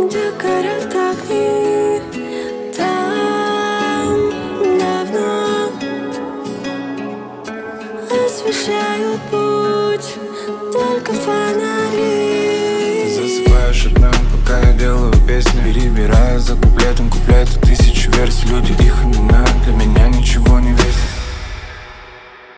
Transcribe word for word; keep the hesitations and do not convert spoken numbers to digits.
где горят огни, там давно освещают путь только фонарь.